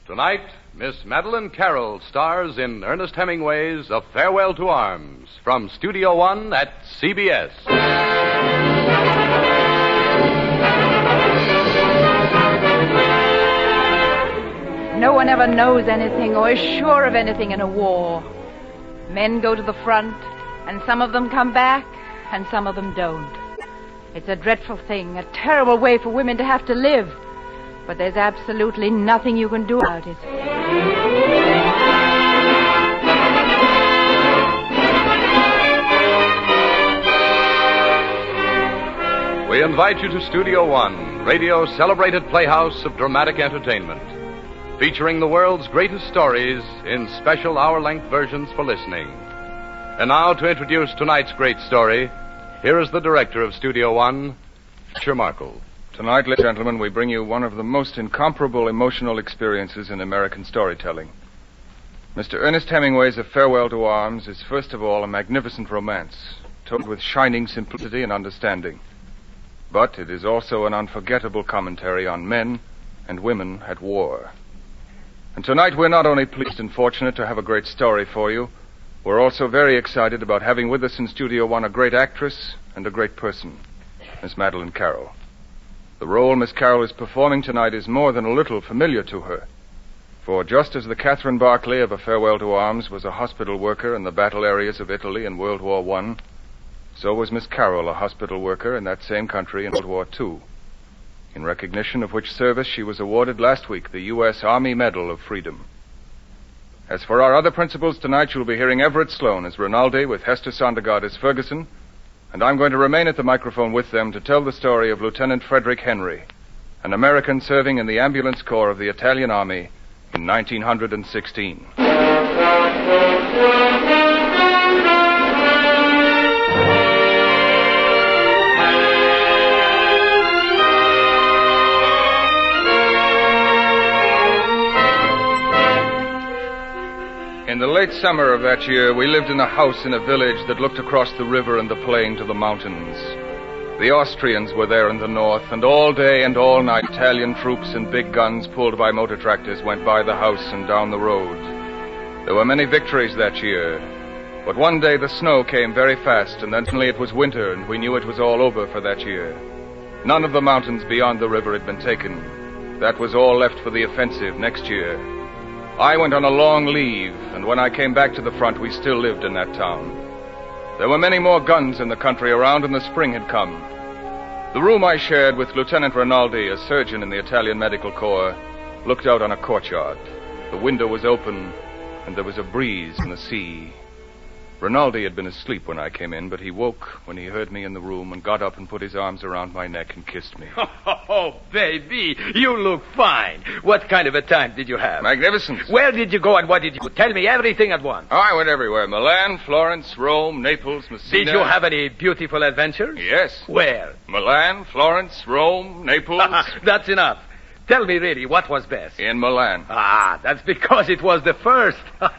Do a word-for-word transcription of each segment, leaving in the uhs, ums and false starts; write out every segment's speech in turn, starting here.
Tonight, Miss Madeline Carroll stars in Ernest Hemingway's A Farewell to Arms from Studio One at C B S. No one ever knows anything or is sure of anything in a war. Men go to the front, and some of them come back, and some of them don't. It's a dreadful thing, a terrible way for women to have to live. But there's absolutely nothing you can do about it. We invite you to Studio One, radio's celebrated playhouse of dramatic entertainment, featuring the world's greatest stories in special hour-length versions for listening. And now, to introduce tonight's great story, here is the director of Studio One, Fisher Markle. Tonight, ladies and gentlemen, we bring you one of the most incomparable emotional experiences in American storytelling. Mister Ernest Hemingway's A Farewell to Arms is, first of all, a magnificent romance, told with shining simplicity and understanding. But it is also an unforgettable commentary on men and women at war. And tonight, we're not only pleased and fortunate to have a great story for you, we're also very excited about having with us in Studio One a great actress and a great person, Miss Madeline Carroll. The role Miss Carroll is performing tonight is more than a little familiar to her. For just as the Catherine Barclay of A Farewell to Arms was a hospital worker in the battle areas of Italy in World War One, so was Miss Carroll a hospital worker in that same country in World War Two, in recognition of which service she was awarded last week the U S Army Medal of Freedom. As for our other principals, tonight you'll be hearing Everett Sloane as Rinaldi with Hester Sondergaard as Ferguson, and I'm going to remain at the microphone with them to tell the story of Lieutenant Frederick Henry, an American serving in the ambulance corps of the Italian Army in nineteen sixteen. In the late summer of that year, we lived in a house in a village that looked across the river and the plain to the mountains. The Austrians were there in the north, and all day and all night Italian troops and big guns pulled by motor tractors went by the house and down the road. There were many victories that year, but one day the snow came very fast, and then suddenly it was winter, and we knew it was all over for that year. None of the mountains beyond the river had been taken. That was all left for the offensive next year. I went on a long leave, and when I came back to the front, we still lived in that town. There were many more guns in the country around, and the spring had come. The room I shared with Lieutenant Rinaldi, a surgeon in the Italian Medical Corps, looked out on a courtyard. The window was open, and there was a breeze from the sea. Rinaldi had been asleep when I came in, but he woke when he heard me in the room and got up and put his arms around my neck and kissed me. Oh, baby, you look fine. What kind of a time did you have? Magnificent. Where did you go and what did you do? Tell me everything at once. Oh, I went everywhere. Milan, Florence, Rome, Naples, Messina. Did you have any beautiful adventures? Yes. Where? Milan, Florence, Rome, Naples. That's enough. Tell me really, what was best? In Milan. Ah, that's because it was the first.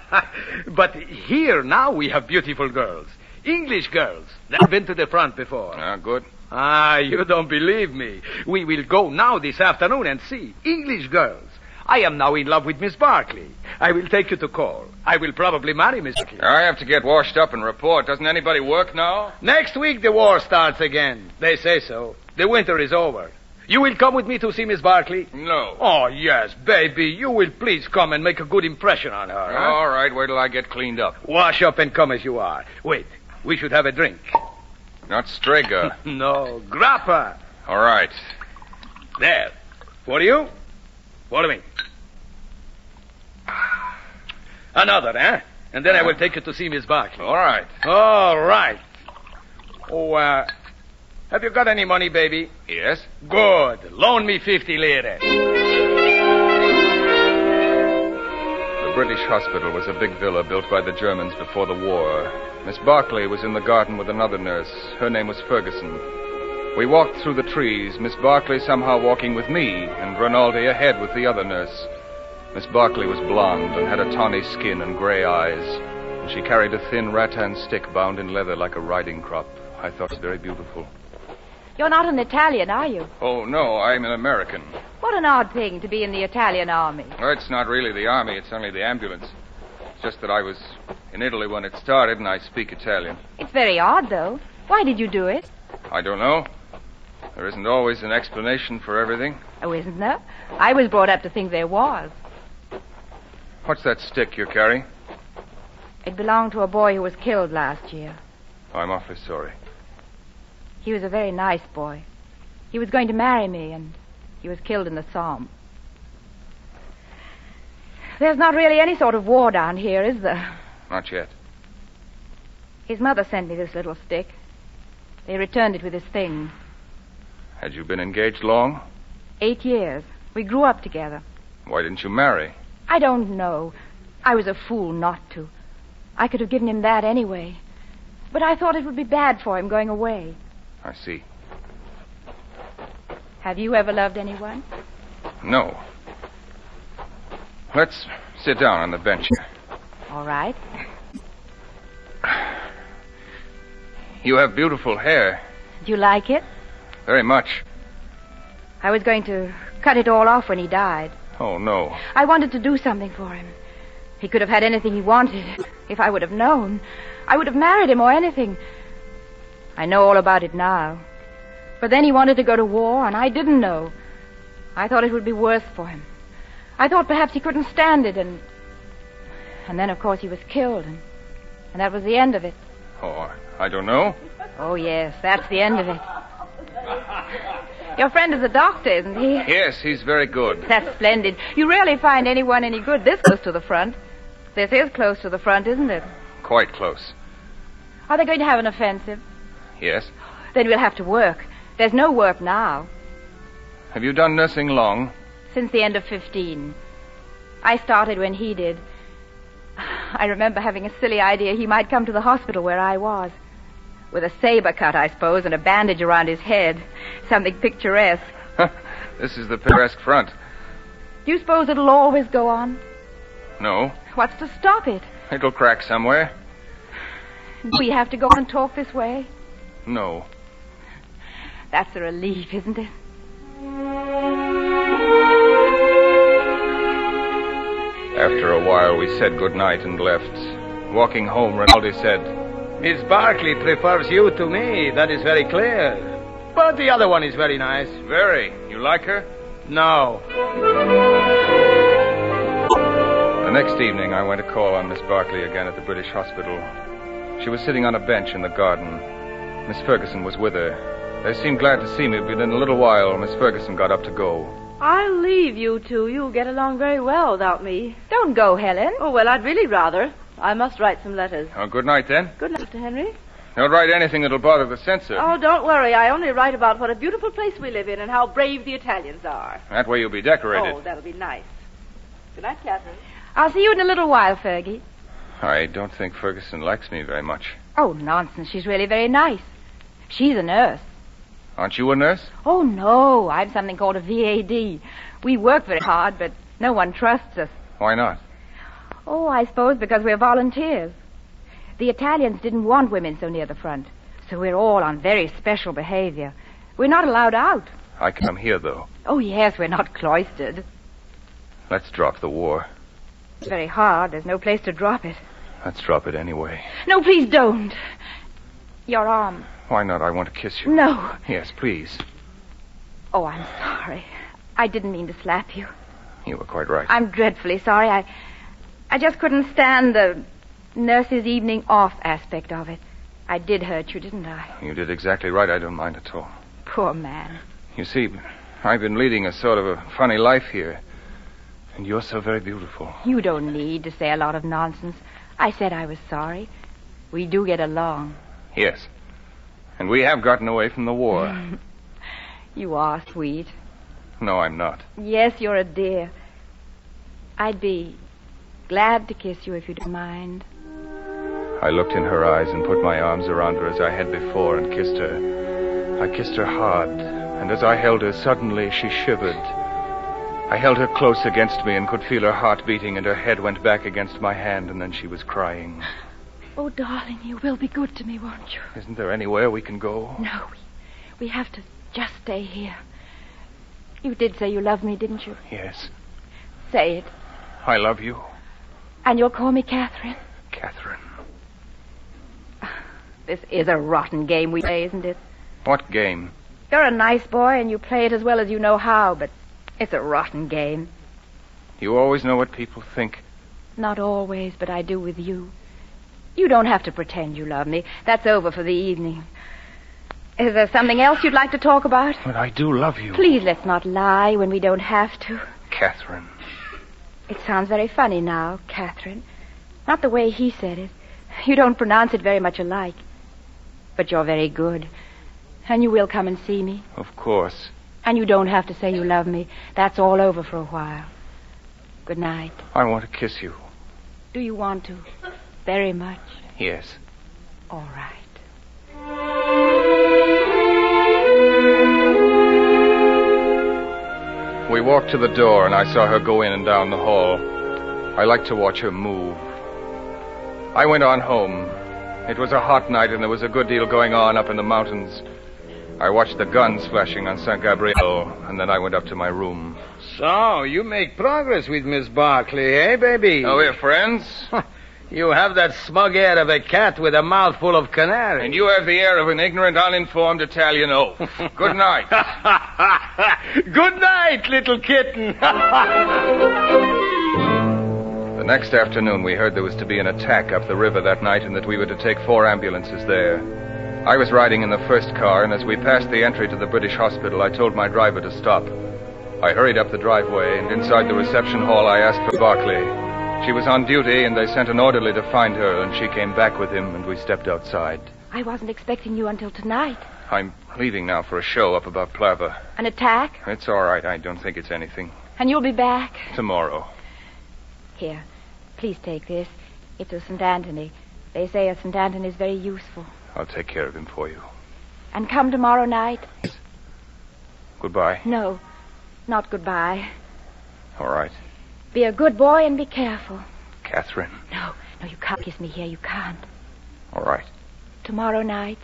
But here now we have beautiful girls. English girls. They've been to the front before. Ah, good. Ah, you don't believe me. We will go now this afternoon and see. English girls. I am now in love with Miss Barclay. I will take you to call. I will probably marry Miss Barclay. I have to get washed up and report. Doesn't anybody work now? Next week the war starts again. They say so. The winter is over. You will come with me to see Miss Barclay? No. Oh, yes, baby. You will please come and make a good impression on her. Huh? All right, wait till I get cleaned up. Wash up and come as you are. Wait, we should have a drink. Not Strega. No, grappa. All right. There. For you? Follow me. Another, eh? And then I will take you to see Miss Barclay. All right. All right. Oh, uh... have you got any money, baby? Yes. Good. Loan me fifty lire. The British hospital was a big villa built by the Germans before the war. Miss Barclay was in the garden with another nurse. Her name was Ferguson. We walked through the trees, Miss Barclay somehow walking with me, and Rinaldi ahead with the other nurse. Miss Barclay was blonde and had a tawny skin and gray eyes, and she carried a thin rattan stick bound in leather like a riding crop. I thought it very beautiful. You're not an Italian, are you? Oh, no, I'm an American. What an odd thing to be in the Italian army. Well, it's not really the army. It's only the ambulance. It's just that I was in Italy when it started, and I speak Italian. It's very odd, though. Why did you do it? I don't know. There isn't always an explanation for everything. Oh, isn't there? I was brought up to think there was. What's that stick you're carrying? It belonged to a boy who was killed last year. Oh, I'm awfully sorry. He was a very nice boy. He was going to marry me, and he was killed in the Somme. There's not really any sort of war down here, is there? Not yet. His mother sent me this little stick. They returned it with his things. Had you been engaged long? Eight years. We grew up together. Why didn't you marry? I don't know. I was a fool not to. I could have given him that anyway. But I thought it would be bad for him going away. I see. Have you ever loved anyone? No. Let's sit down on the bench here. All right. You have beautiful hair. Do you like it? Very much. I was going to cut it all off when he died. Oh, no. I wanted to do something for him. He could have had anything he wanted. If I would have known, I would have married him or anything. I know all about it now. But then he wanted to go to war, and I didn't know. I thought it would be worse for him. I thought perhaps he couldn't stand it, and... And then, of course, he was killed, and, and that was the end of it. Oh, I don't know. Oh, yes, that's the end of it. Your friend is a doctor, isn't he? Yes, he's very good. That's splendid. You rarely find anyone any good this close to the front. This is close to the front, isn't it? Quite close. Are they going to have an offensive? Yes. Then we'll have to work. There's no work now. Have you done nursing long? Since the end of fifteen. I started when he did. I remember having a silly idea he might come to the hospital where I was. With a saber cut, I suppose, and a bandage around his head. Something picturesque. This is the picturesque front. Do you suppose it'll always go on? No. What's to stop it? It'll crack somewhere. Do we have to go on and talk this way? No. That's a relief, isn't it? After a while, we said goodnight and left. Walking home, Rinaldi said, Miss Barkley prefers you to me. That is very clear. But the other one is very nice. Very. You like her? No. The next evening, I went to call on Miss Barkley again at the British Hospital. She was sitting on a bench in the garden. Miss Ferguson was with her. They seemed glad to see me, but in a little while, Miss Ferguson got up to go. I'll leave you two. You'll get along very well without me. Don't go, Helen. Oh, well, I'd really rather. I must write some letters. Oh, good night, then. Good night, Mister Henry. Don't write anything that'll bother the censor. Oh, don't worry. I only write about what a beautiful place we live in and how brave the Italians are. That way you'll be decorated. Oh, that'll be nice. Good night, Catherine. I'll see you in a little while, Fergie. I don't think Ferguson likes me very much. Oh, nonsense. She's really very nice. She's a nurse. Aren't you a nurse? Oh, no. I'm something called a V A D. We work very hard, but no one trusts us. Why not? Oh, I suppose because we're volunteers. The Italians didn't want women so near the front, so we're all on very special behavior. We're not allowed out. I come here, though. Oh, yes, we're not cloistered. Let's drop the war. It's very hard. There's no place to drop it. Let's drop it anyway. No, please don't. Your arm. Why not? I want to kiss you. No. Yes, please. Oh, I'm sorry. I didn't mean to slap you. You were quite right. I'm dreadfully sorry. I, I just couldn't stand the nurse's evening off aspect of it. I did hurt you, didn't I? You did exactly right. I don't mind at all. Poor man. You see, I've been leading a sort of a funny life here. And you're so very beautiful. You don't need to say a lot of nonsense. I said I was sorry. We do get along. Yes. And we have gotten away from the war. You are sweet. No, I'm not. Yes, you're a dear. I'd be glad to kiss you if you don't mind. I looked in her eyes and put my arms around her as I had before and kissed her. I kissed her hard, and as I held her, suddenly she shivered. I held her close against me and could feel her heart beating, and her head went back against my hand, and then she was crying. Oh, darling, you will be good to me, won't you? Isn't there anywhere we can go? No, we, We have to just stay here. You did say you loved me, didn't you? Yes. Say it. I love you. And you'll call me Catherine? Catherine. This is a rotten game we play, isn't it? What game? You're a nice boy and you play it as well as you know how, but it's a rotten game. You always know what people think. Not always, but I do with you. You don't have to pretend you love me. That's over for the evening. Is there something else you'd like to talk about? But I do love you. Please, let's not lie when we don't have to. Catherine. It sounds very funny now, Catherine. Not the way he said it. You don't pronounce it very much alike. But you're very good. And you will come and see me. Of course. And you don't have to say you love me. That's all over for a while. Good night. I want to kiss you. Do you want to? Very much? Yes. All right. We walked to the door, and I saw her go in and down the hall. I liked to watch her move. I went on home. It was a hot night, and there was a good deal going on up in the mountains. I watched the guns flashing on Saint Gabriel, and then I went up to my room. So, you make progress with Miss Barkley, eh, baby? Oh, we're friends? You have that smug air of a cat with a mouthful of canary. And you have the air of an ignorant, uninformed Italian oaf. Good night. Good night, little kitten. The next afternoon, we heard there was to be an attack up the river that night and that we were to take four ambulances there. I was riding in the first car, and as we passed the entry to the British hospital, I told my driver to stop. I hurried up the driveway, and inside the reception hall, I asked for Barkley. She was on duty, and they sent an orderly to find her, and she came back with him, and we stepped outside. I wasn't expecting you until tonight. I'm leaving now for a show up above Plava. An attack? It's all right. I don't think it's anything. And you'll be back? Tomorrow. Here, please take this. It's a Saint Anthony. They say a Saint Anthony is very useful. I'll take care of him for you. And come tomorrow night? Goodbye. No, not goodbye. All right. Be a good boy and be careful. Catherine. No, no, you can't kiss me here. You can't. All right. Tomorrow night.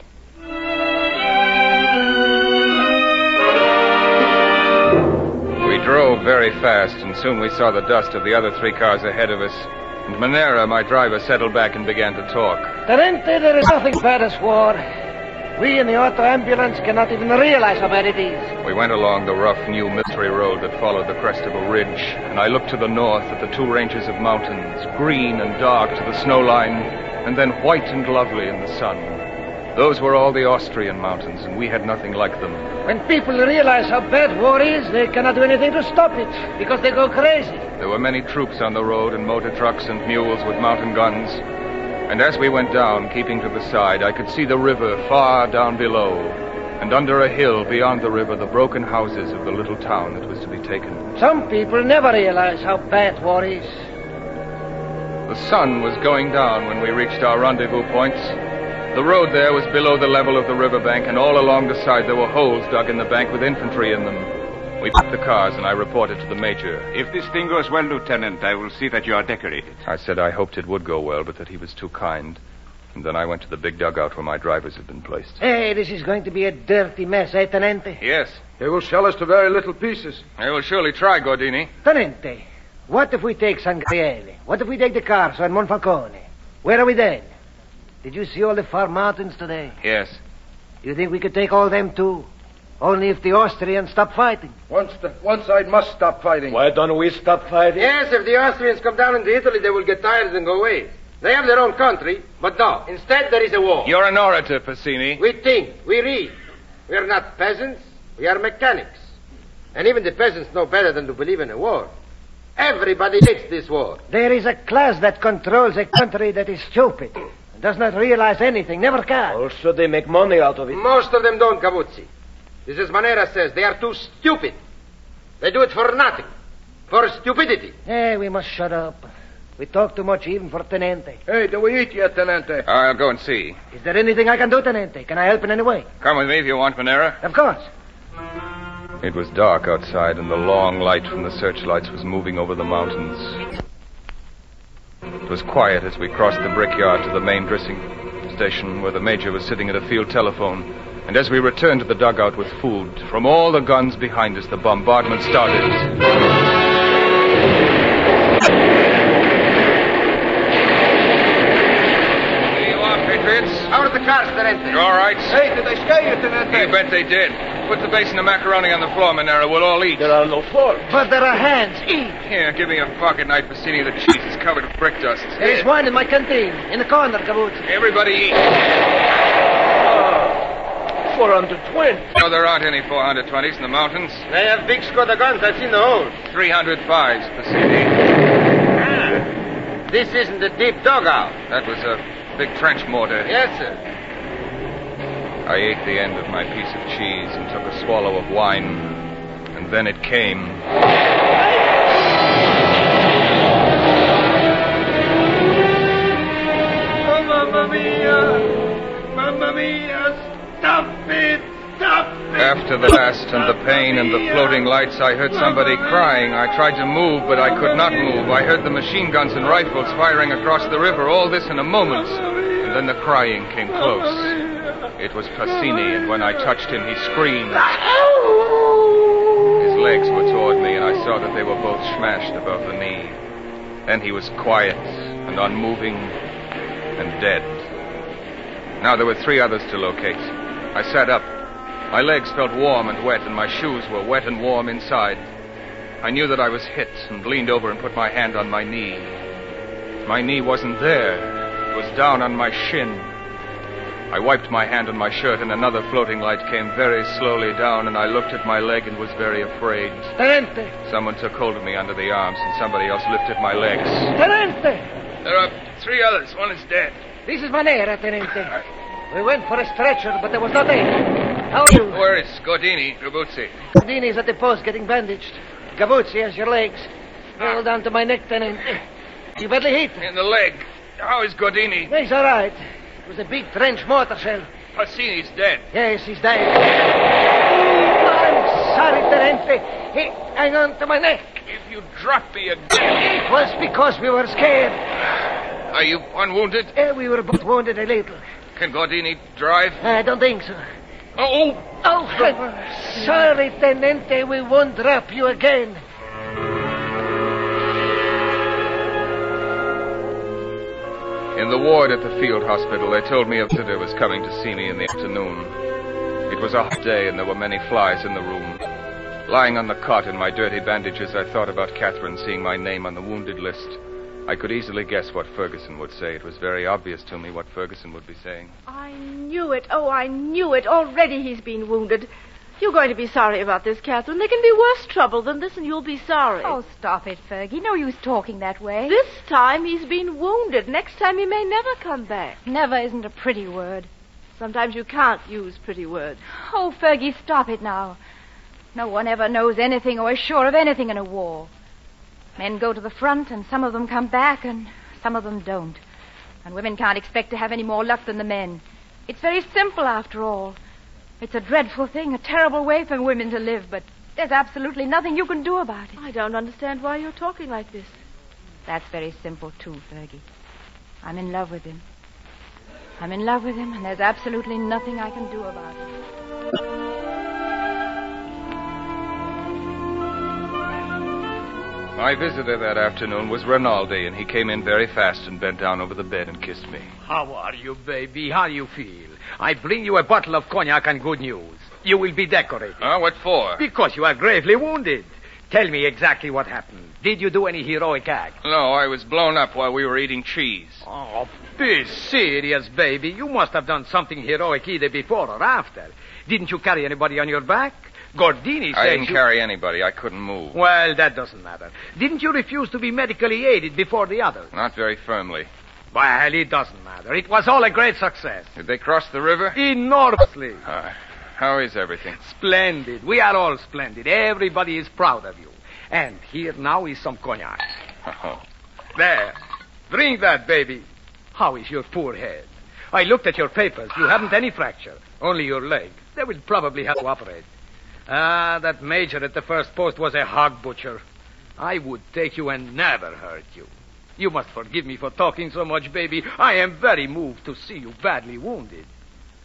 We drove very fast, and soon we saw the dust of the other three cars ahead of us. And Manera, my driver, settled back and began to talk. Tenente, there is nothing bad as war. We in the auto ambulance cannot even realize how bad it is. We went along the rough new military road that followed the crest of a ridge, and I looked to the north at the two ranges of mountains, green and dark to the snow line, and then white and lovely in the sun. Those were all the Austrian mountains, and we had nothing like them. When people realize how bad war is, they cannot do anything to stop it, because they go crazy. There were many troops on the road, and motor trucks and mules with mountain guns. And as we went down, keeping to the side, I could see the river far down below, and under a hill beyond the river, the broken houses of the little town that was to be taken. Some people never realize how bad war is. The sun was going down when we reached our rendezvous points. The road there was below the level of the riverbank, and all along the side there were holes dug in the bank with infantry in them. We parked the cars, and I reported to the major. If this thing goes well, Lieutenant, I will see that you are decorated. I said I hoped it would go well, but that he was too kind. And then I went to the big dugout where my drivers had been placed. Hey, this is going to be a dirty mess, eh, Tenente? Yes. They will shell us to very little pieces. They will surely try, Gordini. Tenente, what if we take San Gabriele? What if we take the cars on Monfalcone? Where are we then? Did you see all the far mountains today? Yes. You think we could take all them too? Only if the Austrians stop fighting. Once the, one side must stop fighting. Why don't we stop fighting? Yes, if the Austrians come down into Italy, they will get tired and go away. They have their own country, but no. Instead, there is a war. You're an orator, Passini. We think, we read. We are not peasants, we are mechanics. And even the peasants know better than to believe in a war. Everybody hates this war. There is a class that controls a country that is stupid. Does not realize anything, never can. Also, they make money out of it. Most of them don't, Cavuzzi. This is Manera says. They are too stupid. They do it for nothing. For stupidity. Hey, we must shut up. We talk too much even for Tenente. Hey, do we eat yet, Tenente? I'll go and see. Is there anything I can do, Tenente? Can I help in any way? Come with me if you want, Manera. Of course. It was dark outside, and the long light from the searchlights was moving over the mountains. It was quiet as we crossed the brickyard to the main dressing station where the major was sitting at a field telephone, And as we returned to the dugout with food, from all the guns behind us, the bombardment started. How are the cars, Tenente? You all right? Hey, did they scare you, Tenente? You bet they did. Put the basin of macaroni on the floor, Monero. We'll all eat. There are no forks. But there are hands. Eat. Here, give me a pocket knife, Bassini. The cheese is covered with brick dust. There is wine in my canteen. In the corner, Gavuzzi. Everybody eat. Oh, four hundred twenty. No, there aren't any four hundred twenties in the mountains. They have big Skoda guns. I've seen the holes. three hundred fives, Bassini. This isn't a deep dugout. That was a big trench mortar. Yes, sir. I ate the end of my piece of cheese and took a swallow of wine. And then it came. Oh, Mamma Mia! Mamma Mia! Stop it! Stop it! After the blast and the pain and the floating lights, I heard somebody crying. I tried to move, but I could not move. I heard the machine guns and rifles firing across the river, all this in a moment. And then the crying came close. It was Passini, and when I touched him, he screamed. His legs were toward me, and I saw that they were both smashed above the knee. Then he was quiet and unmoving and dead. Now there were three others to locate. I sat up. My legs felt warm and wet, and my shoes were wet and warm inside. I knew that I was hit and leaned over and put my hand on my knee. My knee wasn't there. It was down on my shin. I wiped my hand on my shirt, and another floating light came very slowly down, and I looked at my leg and was very afraid. Tenente! Someone took hold of me under the arms, and somebody else lifted my legs. Tenente! There are three others. One is dead. This is Manera, Tenente. We went for a stretcher, but there was nothing. How are you? Where is Godini, Gabuzzi? Godini's at the post getting bandaged. Gavuzzi has your legs. Hold on to my neck, Tenente. You badly hit. In the leg. How is Godini? He's all right. It was a big trench mortar shell. Passini's dead. Yes, he's dead. I'm sorry, Tenente. He hang on to my neck. If you drop me again... It was because we were scared. Are you unwounded? Uh, we were both wounded a little. Can Godini drive? I don't think so. Oh! Oh, I'm sorry, Tenente. We won't drop you again. In the ward at the field hospital, they told me a visitor was coming to see me in the afternoon. It was a hot day, and there were many flies in the room. Lying on the cot in my dirty bandages, I thought about Catherine seeing my name on the wounded list. I could easily guess what Ferguson would say. It was very obvious to me what Ferguson would be saying. I knew it. Oh, I knew it. Already he's been wounded. You're going to be sorry about this, Catherine. There can be worse trouble than this, and you'll be sorry. Oh, stop it, Fergie. No use talking that way. This time he's been wounded. Next time he may never come back. Never isn't a pretty word. Sometimes you can't use pretty words. Oh, Fergie, stop it now. No one ever knows anything or is sure of anything in a war. Men go to the front, and some of them come back, and some of them don't. And women can't expect to have any more luck than the men. It's very simple, after all. It's a dreadful thing, a terrible way for women to live, but there's absolutely nothing you can do about it. I don't understand why you're talking like this. That's very simple, too, Fergie. I'm in love with him. I'm in love with him, and there's absolutely nothing I can do about it. My visitor that afternoon was Rinaldi, and he came in very fast and bent down over the bed and kissed me. How are you, baby? How do you feel? I bring you a bottle of cognac and good news. You will be decorated. Huh? What for? Because you are gravely wounded. Tell me exactly what happened. Did you do any heroic act? No, I was blown up while we were eating cheese. Oh, be serious, baby. You must have done something heroic either before or after. Didn't you carry anybody on your back? Gordini said I didn't you... carry anybody. I couldn't move. Well, that doesn't matter. Didn't you refuse to be medically aided before the others? Not very firmly. Well, it doesn't matter. It was all a great success. Did they cross the river? Enormously. Uh, how is everything? Splendid. We are all splendid. Everybody is proud of you. And here now is some cognac. Oh. There. Drink that, baby. How is your poor head? I looked at your papers. You haven't any fracture. Only your leg. They will probably have to operate. Ah, that major at the first post was a hog butcher. I would take you and never hurt you. You must forgive me for talking so much, baby. I am very moved to see you badly wounded.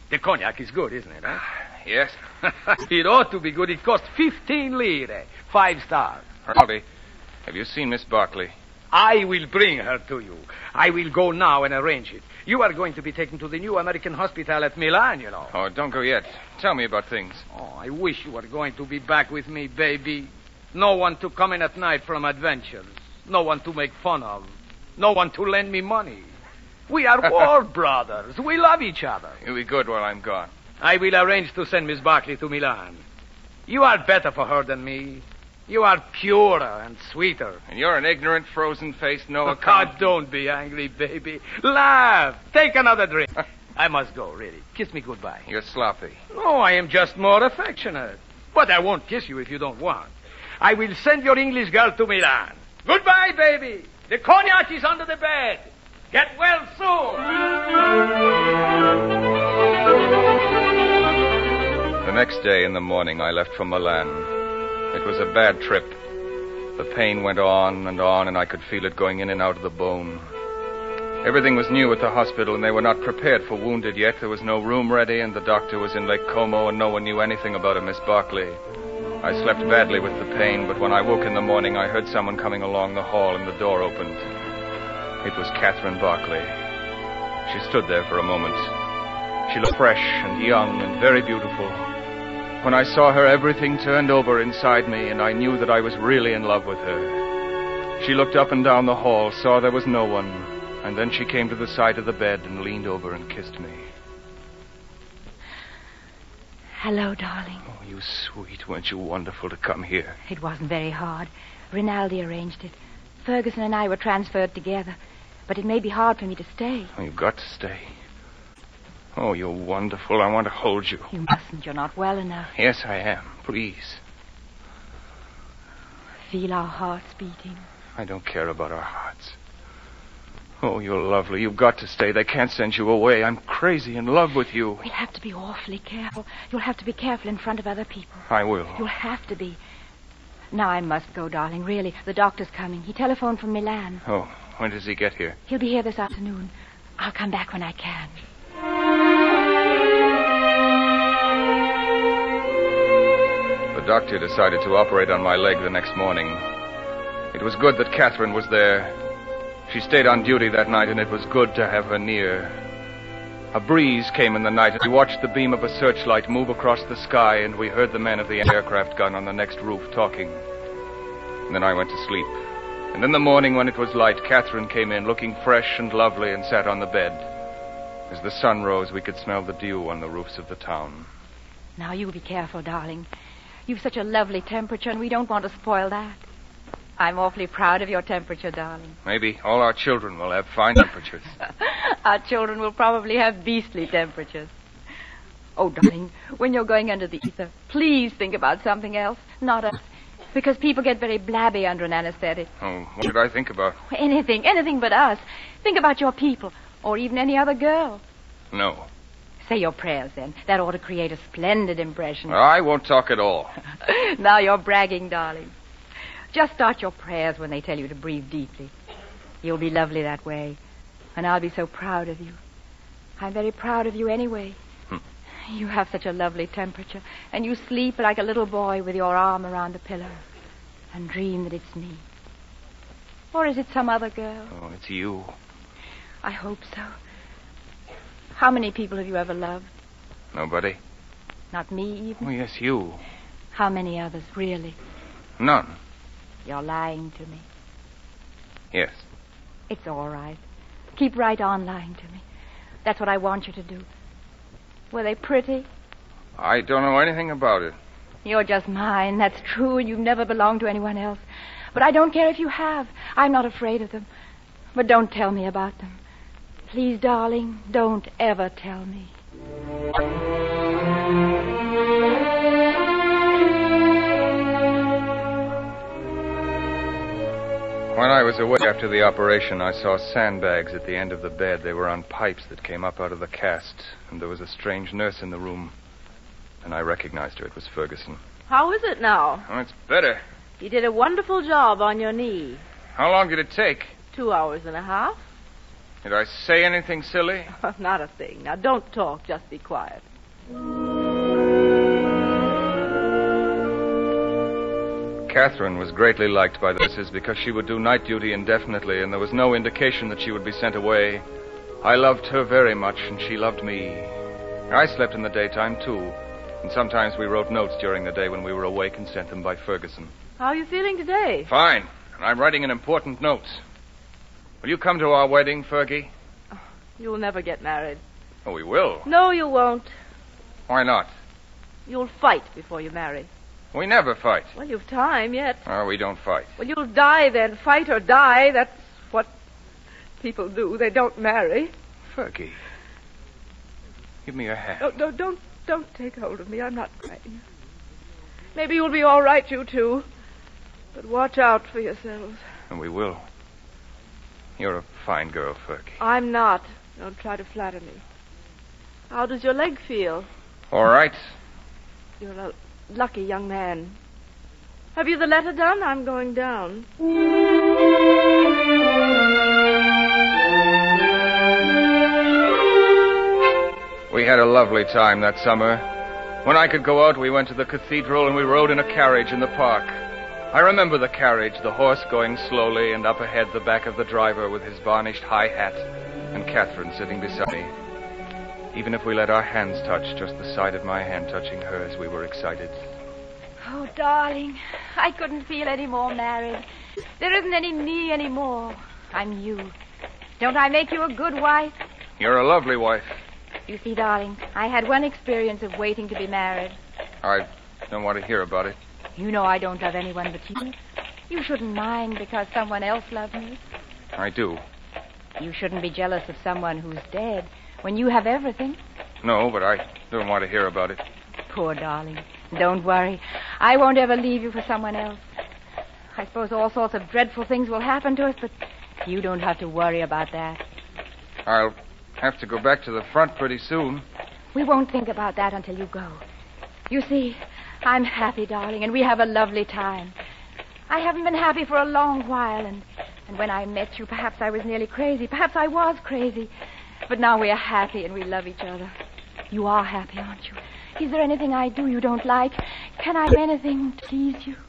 The cognac is good, isn't it, huh? Yes. It ought to be good. It cost fifteen lire. Five stars. Rinaldi, have you seen Miss Barkley? I will bring her to you. I will go now and arrange it. You are going to be taken to the new American hospital at Milan, you know. Oh, don't go yet. Tell me about things. Oh, I wish you were going to be back with me, baby. No one to come in at night from adventures. No one to make fun of. No one to lend me money. We are war brothers. We love each other. You'll be good while I'm gone. I will arrange to send Miss Barkley to Milan. You are better for her than me. You are purer and sweeter. And you're an ignorant, frozen-faced, no Oh, account... don't be angry, baby. Laugh. Take another drink. I must go, really. Kiss me goodbye. You're sloppy. Oh, I am just more affectionate. But I won't kiss you if you don't want. I will send your English girl to Milan. Goodbye, baby. The cognac is under the bed. Get well soon. The next day in the morning, I left for Milan. It was a bad trip. The pain went on and on, and I could feel it going in and out of the bone. Everything was new at the hospital, and they were not prepared for wounded yet. There was no room ready, and the doctor was in Lake Como, and no one knew anything about a Miss Barkley. I slept badly with the pain, but when I woke in the morning, I heard someone coming along the hall, and the door opened. It was Catherine Barkley. She stood there for a moment. She looked fresh and young and very beautiful. When I saw her, everything turned over inside me, and I knew that I was really in love with her. She looked up and down the hall, saw there was no one, and then she came to the side of the bed and leaned over and kissed me. Hello, darling. Oh, you sweet. Weren't you wonderful to come here? It wasn't very hard. Rinaldi arranged it. Ferguson and I were transferred together, but it may be hard for me to stay. Oh, you've got to stay. Oh, you're wonderful. I want to hold you. You mustn't. You're not well enough. Yes, I am. Please. Feel our hearts beating. I don't care about our hearts. Oh, you're lovely. You've got to stay. They can't send you away. I'm crazy in love with you. We'll have to be awfully careful. You'll have to be careful in front of other people. I will. You'll have to be. Now I must go, darling. Really, the doctor's coming. He telephoned from Milan. Oh, when does he get here? He'll be here this afternoon. I'll come back when I can. The doctor decided to operate on my leg the next morning. It was good that Catherine was there. She stayed on duty that night, and it was good to have her near. A breeze came in the night, and we watched the beam of a searchlight move across the sky, and we heard the men of the aircraft gun on the next roof talking. And then I went to sleep. And in the morning, when it was light, Catherine came in, looking fresh and lovely, and sat on the bed. As the sun rose, we could smell the dew on the roofs of the town. Now, you be careful, darling. You've such a lovely temperature, and we don't want to spoil that. I'm awfully proud of your temperature, darling. Maybe all our children will have fine temperatures. Our children will probably have beastly temperatures. Oh, darling, when you're going under the ether, please think about something else, not us. Because people get very blabby under an anesthetic. Oh, what should I think about? Anything, anything but us. Think about your people, or even any other girl. No. Say your prayers, then. That ought to create a splendid impression. I won't talk at all. Now you're bragging, darling. Just start your prayers when they tell you to breathe deeply. You'll be lovely that way, and I'll be so proud of you. I'm very proud of you anyway. Hmm. You have such a lovely temperature, and you sleep like a little boy with your arm around the pillow and dream that it's me. Or is it some other girl? Oh, it's you. I hope so. How many people have you ever loved? Nobody. Not me, even? Oh, yes, you. How many others, really? None. You're lying to me. Yes. It's all right. Keep right on lying to me. That's what I want you to do. Were they pretty? I don't know anything about it. You're just mine. That's true, and you've never belonged to anyone else. But I don't care if you have. I'm not afraid of them. But don't tell me about them. Please, darling, don't ever tell me. When I was away after the operation, I saw sandbags at the end of the bed. They were on pipes that came up out of the cast, and there was a strange nurse in the room. And I recognized her. It was Ferguson. How is it now? Oh, it's better. You did a wonderful job on your knee. How long did it take? Two hours and a half. Did I say anything silly? Not a thing. Now, don't talk. Just be quiet. Catherine was greatly liked by the missus because she would do night duty indefinitely, and there was no indication that she would be sent away. I loved her very much, and she loved me. I slept in the daytime, too, and sometimes we wrote notes during the day when we were awake and sent them by Ferguson. How are you feeling today? Fine, and I'm writing an important note. Will you come to our wedding, Fergie? Oh, you'll never get married. Oh, we will. No, you won't. Why not? You'll fight before you marry. We never fight. Well, you've time yet. Oh, we don't fight. Well, you'll die then. Fight or die. That's what people do. They don't marry. Fergie. Give me your hand. No, no, don't, don't take hold of me. I'm not crying. Maybe you'll be all right, you two. But watch out for yourselves. And we will. You're a fine girl, Fergie. I'm not. Don't try to flatter me. How does your leg feel? All right. You're a lucky young man. Have you the letter done? I'm going down. We had a lovely time that summer. When I could go out, we went to the cathedral and we rode in a carriage in the park. I remember the carriage, the horse going slowly, and up ahead the back of the driver with his varnished high hat, and Catherine sitting beside me. Even if we let our hands touch, just the side of my hand touching hers, we were excited. Oh, darling, I couldn't feel any more married. There isn't any me anymore. I'm you. Don't I make you a good wife? You're a lovely wife. You see, darling, I had one experience of waiting to be married. I don't want to hear about it. You know I don't love anyone but you. You shouldn't mind because someone else loves me. I do. You shouldn't be jealous of someone who's dead when you have everything. No, but I don't want to hear about it. Poor darling. Don't worry. I won't ever leave you for someone else. I suppose all sorts of dreadful things will happen to us, but you don't have to worry about that. I'll have to go back to the front pretty soon. We won't think about that until you go. You see, I'm happy, darling, and we have a lovely time. I haven't been happy for a long while, and, and when I met you, perhaps I was nearly crazy. Perhaps I was crazy. But now we are happy and we love each other. You are happy, aren't you? Is there anything I do you don't like? Can I do anything to please you?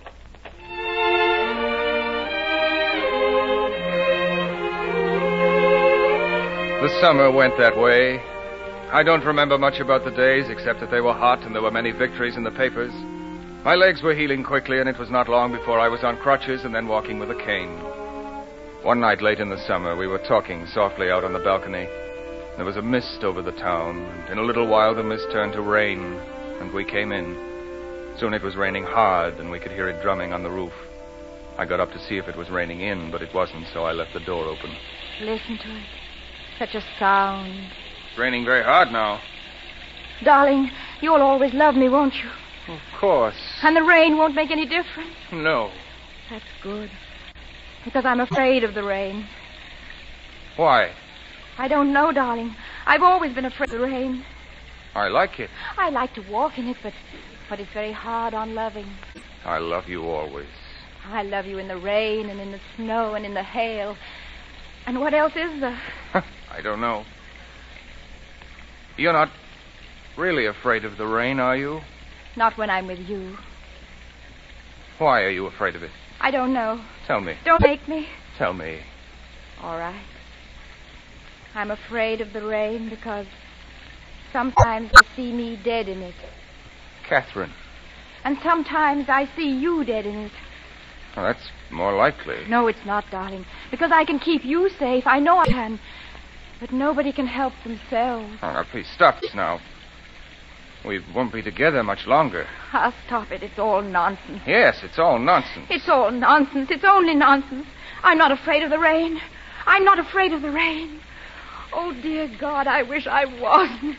The summer went that way. I don't remember much about the days, except that they were hot and there were many victories in the papers. My legs were healing quickly, and it was not long before I was on crutches and then walking with a cane. One night late in the summer, we were talking softly out on the balcony. There was a mist over the town, and in a little while the mist turned to rain, and we came in. Soon it was raining hard, and we could hear it drumming on the roof. I got up to see if it was raining in, but it wasn't, so I left the door open. Listen to it. Such a sound. It's raining very hard now. Darling, you'll always love me, won't you? Of course. And the rain won't make any difference? No. That's good. Because I'm afraid of the rain. Why? I don't know, darling. I've always been afraid of the rain. I like it. I like to walk in it, but, but it's very hard on loving. I love you always. I love you in the rain and in the snow and in the hail. And what else is there? I don't know. You're not really afraid of the rain, are you? Not when I'm with you. Why are you afraid of it? I don't know. Tell me. Don't make me. Tell me. All right. I'm afraid of the rain because sometimes I see me dead in it. Catherine. And sometimes I see you dead in it. Well, that's more likely. No, it's not, darling. Because I can keep you safe. I know I can. But nobody can help themselves. Oh, now, please stop this now. We won't be together much longer. Ah, stop it. It's all nonsense. Yes, it's all nonsense. It's all nonsense. It's only nonsense. I'm not afraid of the rain. I'm not afraid of the rain. Oh, dear God, I wish I wasn't.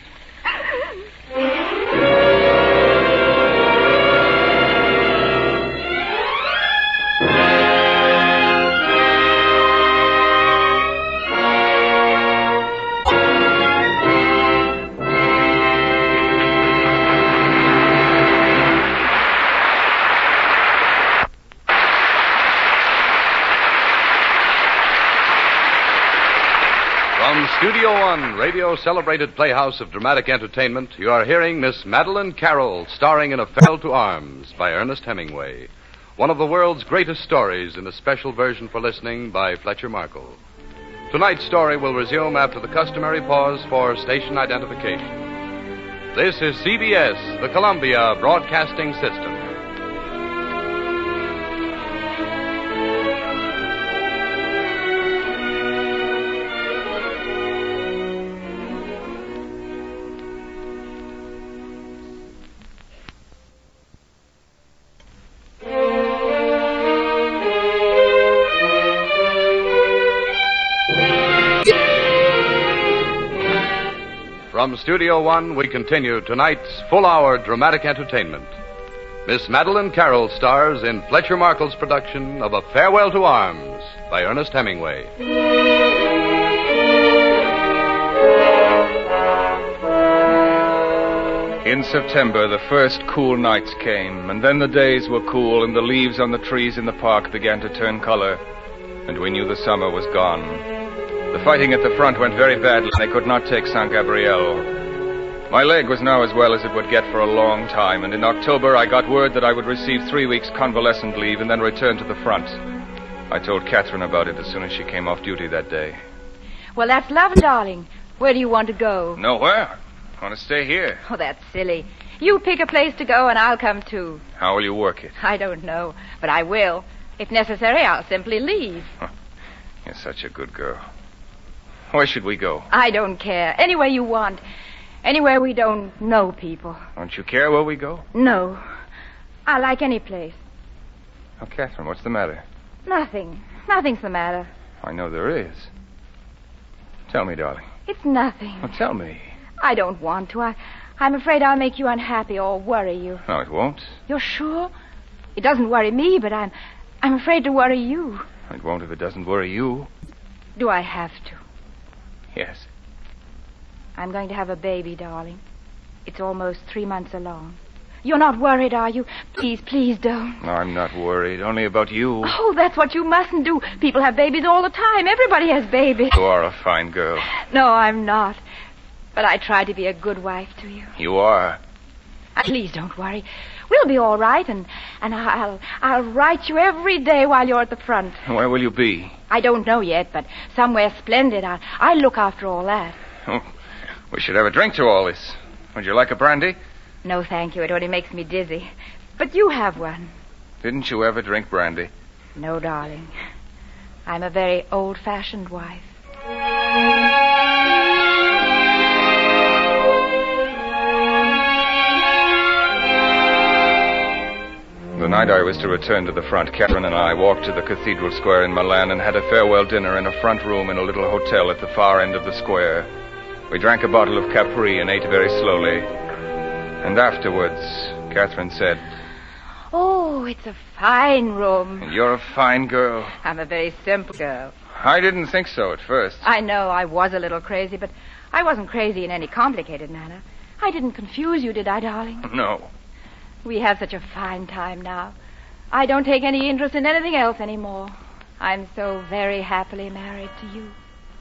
From Studio One, radio celebrated playhouse of dramatic entertainment, you are hearing Miss Madeline Carroll, starring in A Farewell to Arms by Ernest Hemingway, one of the world's greatest stories in a special version for listening by Fletcher Markle. Tonight's story will resume after the customary pause for station identification. This is C B S, the Columbia Broadcasting System. From Studio One, we continue tonight's full-hour dramatic entertainment. Miss Madeline Carroll stars in Fletcher Markle's production of A Farewell to Arms by Ernest Hemingway. In September, the first cool nights came, and then the days were cool, and the leaves on the trees in the park began to turn color, and we knew the summer was gone. The fighting at the front went very badly, and they could not take Saint Gabriel. My leg was now as well as it would get for a long time, and in October I got word that I would receive three weeks convalescent leave and then return to the front. I told Catherine about it as soon as she came off duty that day. Well, that's lovely, darling. Where do you want to go? Nowhere. I want to stay here. Oh, that's silly. You pick a place to go and I'll come too. How will you work it? I don't know, but I will. If necessary, I'll simply leave. Huh. You're such a good girl. Where should we go? I don't care. Anywhere you want. Anywhere we don't know people. Don't you care where we go? No. I like any place. Oh, Catherine, what's the matter? Nothing. Nothing's the matter. I know there is. Tell me, darling. It's nothing. Well, tell me. I don't want to. I, I'm afraid I'll make you unhappy or worry you. No, it won't. You're sure? It doesn't worry me, but I'm, I'm afraid to worry you. It won't if it doesn't worry you. Do I have to? Yes. I'm going to have a baby, darling. It's almost three months along. You're not worried, are you? Please, please don't. No, I'm not worried. Only about you. Oh, that's what you mustn't do. People have babies all the time. Everybody has babies. You are a fine girl. No, I'm not. But I try to be a good wife to you. You are. Uh, please don't worry. We'll be all right, and, and I'll, I'll write you every day while you're at the front. Where will you be? I don't know yet, but somewhere splendid. I'll, I'll look after all that. Oh, we should have a drink to all this. Would you like a brandy? No, thank you. It only makes me dizzy. But you have one. Didn't you ever drink brandy? No, darling. I'm a very old-fashioned wife. The night I was to return to the front, Catherine and I walked to the Cathedral Square in Milan and had a farewell dinner in a front room in a little hotel at the far end of the square. We drank a bottle of Capri and ate very slowly. And afterwards, Catherine said, "Oh, it's a fine room." "You're a fine girl." I'm a very simple girl. I didn't think so at first. I know I was a little crazy, but I wasn't crazy in any complicated manner. I didn't confuse you, did I, darling? No. We have such a fine time now. I don't take any interest in anything else anymore. I'm so very happily married to you.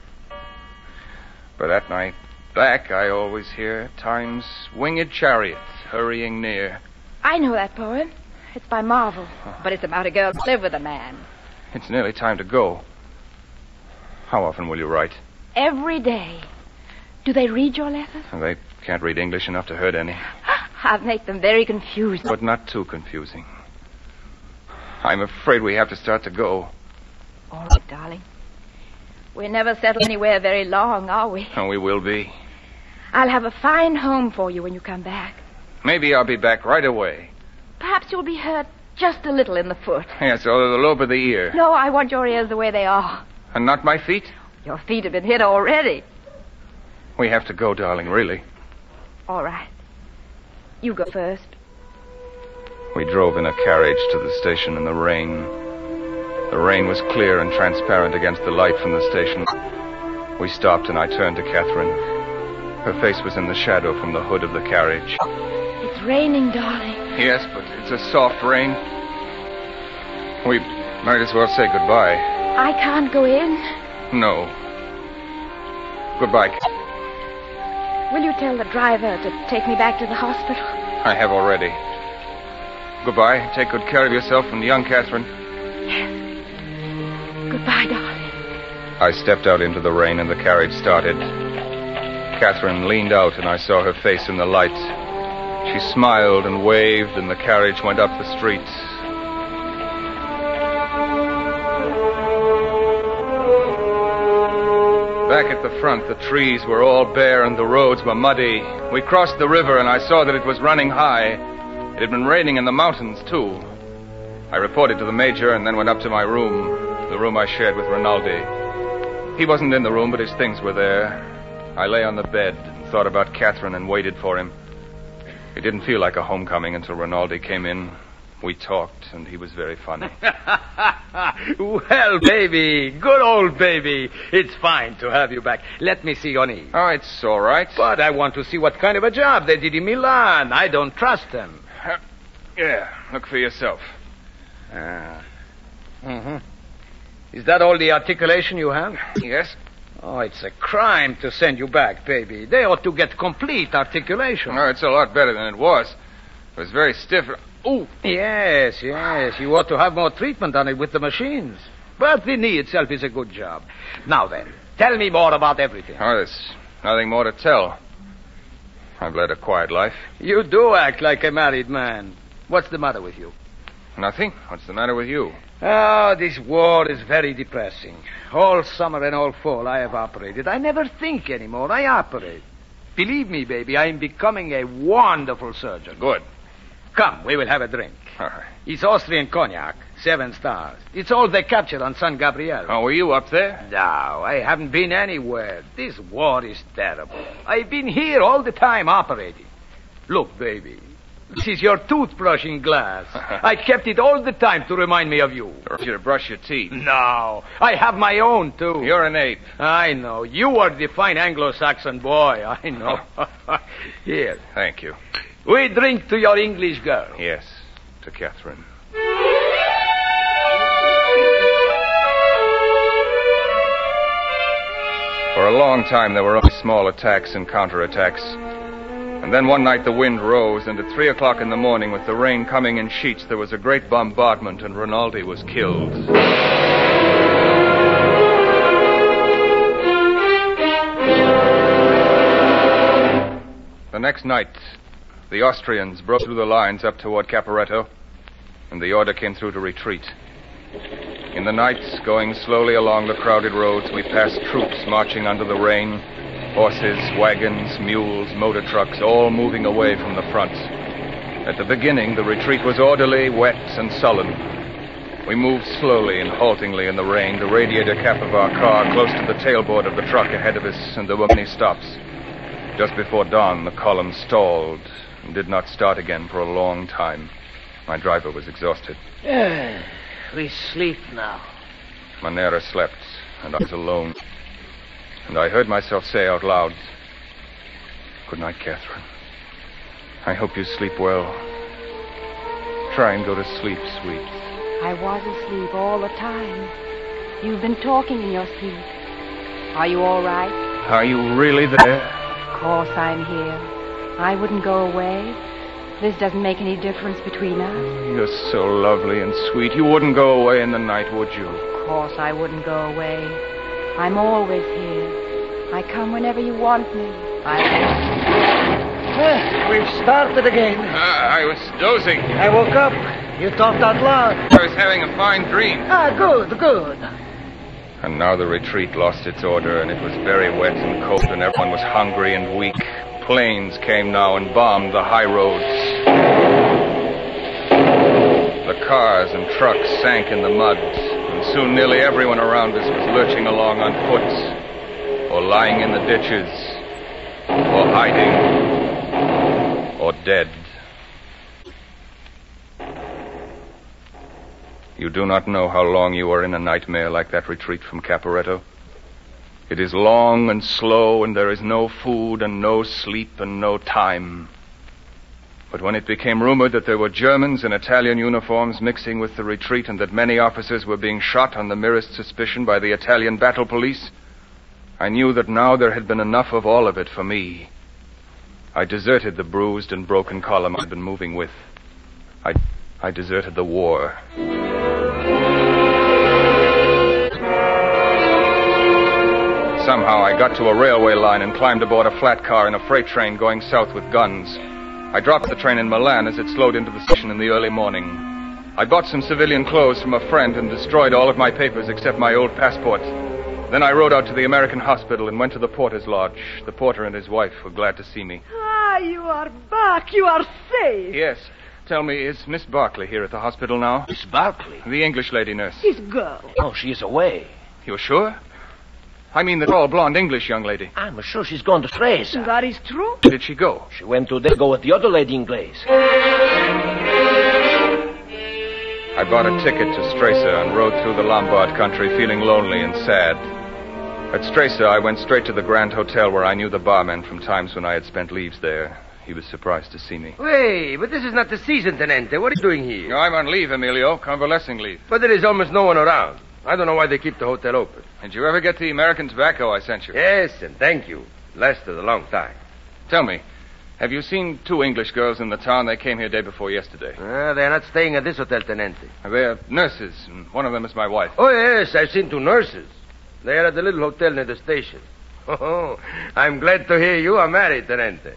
But that night, back, I always hear Time's winged chariot hurrying near. I know that poem. It's by Marvel, but it's about a girl who lives with a man. It's nearly time to go. How often will you write? Every day. Do they read your letters? They can't read English enough to hurt any. I'll make them very confused. But not too confusing. I'm afraid we have to start to go. All right, darling. We never settle anywhere very long, are we? And we will be. I'll have a fine home for you when you come back. Maybe I'll be back right away. Perhaps you'll be hurt just a little in the foot. Yes, or the lobe of the ear. No, I want your ears the way they are. And not my feet? Your feet have been hit already. We have to go, darling, really. All right. You go first. We drove in a carriage to the station in the rain. The rain was clear and transparent against the light from the station. We stopped and I turned to Catherine. Her face was in the shadow from the hood of the carriage. It's raining, darling. Yes, but it's a soft rain. We might as well say goodbye. I can't go in. No. Goodbye. Will you tell the driver to take me back to the hospital? I have already. Goodbye. Take good care of yourself and young Catherine. Yes. Goodbye, darling. I stepped out into the rain and the carriage started. Catherine leaned out and I saw her face in the light. She smiled and waved and the carriage went up the street. Back at the front, the trees were all bare and the roads were muddy. We crossed the river and I saw that it was running high. It had been raining in the mountains, too. I reported to the major and then went up to my room, the room I shared with Rinaldi. He wasn't in the room, but his things were there. I lay on the bed and thought about Catherine and waited for him. It didn't feel like a homecoming until Rinaldi came in. We talked, and he was very funny. Well, baby, good old baby. It's fine to have you back. Let me see your knee. Oh, it's all right. But I want to see what kind of a job they did in Milan. I don't trust them. Uh, yeah, look for yourself. Ah. Mm-hmm. Is that all the articulation you have? Yes. Oh, it's a crime to send you back, baby. They ought to get complete articulation. Oh, it's a lot better than it was. It was very stiff. Oh. Yes, yes. You ought to have more treatment on it with the machines. But the knee itself is a good job. Now then, tell me more about everything. Oh, there's nothing more to tell. I've led a quiet life. You do act like a married man. What's the matter with you? Nothing. What's the matter with you? Oh, this war is very depressing. All summer and all fall I have operated. I never think anymore. I operate. Believe me, baby, I am becoming a wonderful surgeon. Good. Come, we will have a drink. All right. It's Austrian cognac, seven stars. It's all they captured on San Gabriel. Oh, were you up there? No, I haven't been anywhere. This war is terrible. I've been here all the time operating. Look, baby, this is your toothbrush in glass. I kept it all the time to remind me of you. For you to brush your teeth. No, I have my own, too. You're an ape. I know. You are the fine Anglo-Saxon boy. I know. Here. Thank you. We drink to your English girl. Yes, to Catherine. For a long time, there were only small attacks and counterattacks. And then one night the wind rose, and at three o'clock in the morning, with the rain coming in sheets, there was a great bombardment, and Rinaldi was killed. The next night, the Austrians broke through the lines up toward Caporetto, and the order came through to retreat. In the night, going slowly along the crowded roads, we passed troops marching under the rain, horses, wagons, mules, motor trucks, all moving away from the front. At the beginning, the retreat was orderly, wet, and sullen. We moved slowly and haltingly in the rain, the radiator cap of our car close to the tailboard of the truck ahead of us, and there were many stops. Just before dawn, the column stalled and did not start again for a long time. My driver was exhausted. Yeah, we sleep now. Manera slept, and I was alone. And I heard myself say out loud, "Good night, Catherine. I hope you sleep well. Try and go to sleep, sweet." I was asleep all the time. You've been talking in your sleep. Are you all right? Are you really there? Of course I'm here. I wouldn't go away. This doesn't make any difference between us. You're so lovely and sweet. You wouldn't go away in the night, would you? Of course I wouldn't go away. I'm always here. I come whenever you want me. I... Well, we've started again. Uh, I was dozing. I woke up. You talked out loud. I was having a fine dream. Ah, good, good. And now the retreat lost its order, and it was very wet and cold, and everyone was hungry and weak. Planes came now and bombed the high roads. The cars and trucks sank in the mud, and soon nearly everyone around us was lurching along on foot, or lying in the ditches, or hiding, or dead. You do not know how long you are in a nightmare like that retreat from Caporetto. It is long and slow, and there is no food and no sleep and no time. But when it became rumored that there were Germans in Italian uniforms mixing with the retreat and that many officers were being shot on the merest suspicion by the Italian battle police, I knew that now there had been enough of all of it for me. I deserted the bruised and broken column I'd been moving with. I, I deserted the war. Somehow I got to a railway line and climbed aboard a flat car in a freight train going south with guns. I dropped the train in Milan as it slowed into the station in the early morning. I bought some civilian clothes from a friend and destroyed all of my papers except my old passport. Then I rode out to the American hospital and went to the porter's lodge. The porter and his wife were glad to see me. Ah, you are back. You are safe. Yes. Tell me, is Miss Barclay here at the hospital now? Miss Barclay? The English lady nurse. His girl. Oh, she is away. You're sure? I mean the tall, blonde English young lady. I'm sure she's gone to Stresa. That is true. Where did she go? She went to go with the other lady Inglese. I bought a ticket to Stresa and rode through the Lombard country feeling lonely and sad. At Stresa, I went straight to the Grand Hotel where I knew the barman from times when I had spent leaves there. He was surprised to see me. Wait, but this is not the season, Tenente. What are you doing here? No, I'm on leave, Emilio. Convalescing leave. But there is almost no one around. I don't know why they keep the hotel open. Did you ever get the American tobacco I sent you? Yes, and thank you. Lasted a long time. Tell me, have you seen two English girls in the town? They came here day before yesterday. Uh, they're not staying at this hotel, Tenente. They're nurses, and one of them is my wife. Oh, yes, I've seen two nurses. They are at the little hotel near the station. Oh, I'm glad to hear you are married, Tenente.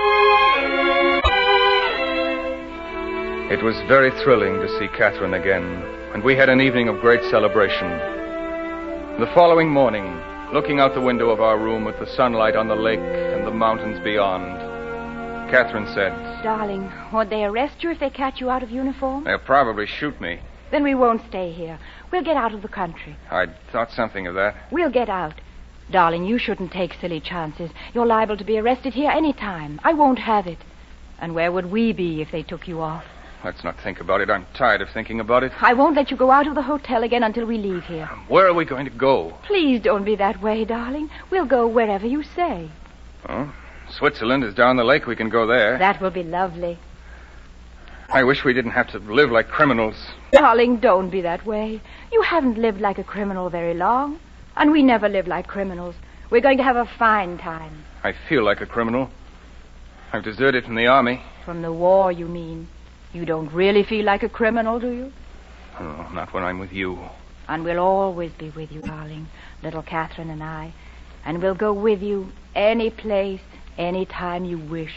It was very thrilling to see Catherine again, and we had an evening of great celebration. The following morning, looking out the window of our room at the sunlight on the lake and the mountains beyond, Catherine said, Darling, would they arrest you if they catch you out of uniform? They'll probably shoot me. Then we won't stay here. We'll get out of the country. I'd thought something of that. We'll get out. Darling, you shouldn't take silly chances. You're liable to be arrested here any time. I won't have it. And where would we be if they took you off? Let's not think about it. I'm tired of thinking about it. I won't let you go out of the hotel again until we leave here. Where are we going to go? Please don't be that way, darling. We'll go wherever you say. Oh, Switzerland is down the lake. We can go there. That will be lovely. I wish we didn't have to live like criminals. Darling, don't be that way. You haven't lived like a criminal very long. And we never live like criminals. We're going to have a fine time. I feel like a criminal. I've deserted from the army. From the war, you mean? You don't really feel like a criminal, do you? Oh, not when I'm with you. And we'll always be with you, darling, little Catherine and I. And we'll go with you any place, any time you wish.